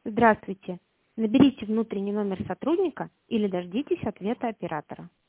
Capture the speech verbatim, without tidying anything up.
Здравствуйте. Наберите внутренний номер сотрудника или дождитесь ответа оператора.